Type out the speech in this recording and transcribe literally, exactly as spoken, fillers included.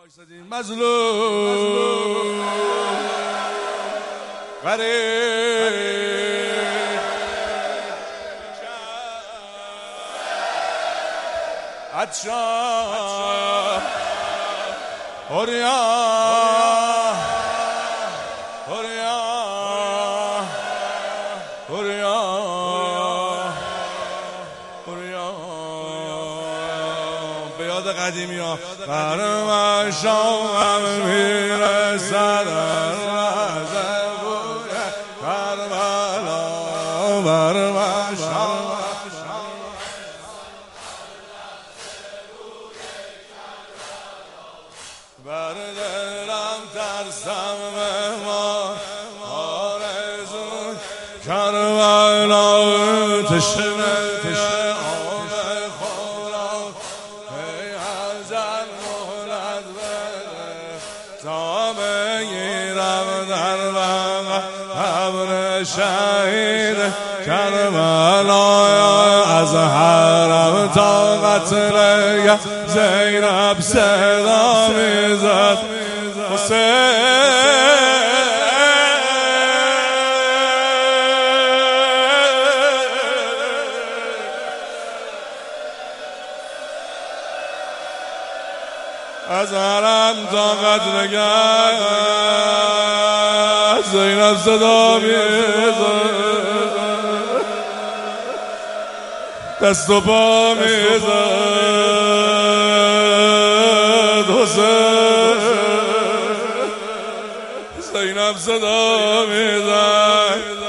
مظلوم غریب عطشان عریان عریان عریان عریان به یاد قدیمی ها برم شام میرسد از بوی کربلا برم شام بردلم ترسم مهمان آرزو کربلا تشنه آب خورم ای ازل مهلت بده تا بگیرم در قبر شهید کربلا از حرم تا قتل زینب صدا میزد حسین از حرم تا قتل زینب صدا میزد دست و پا میزد حسین زینب صدا میزد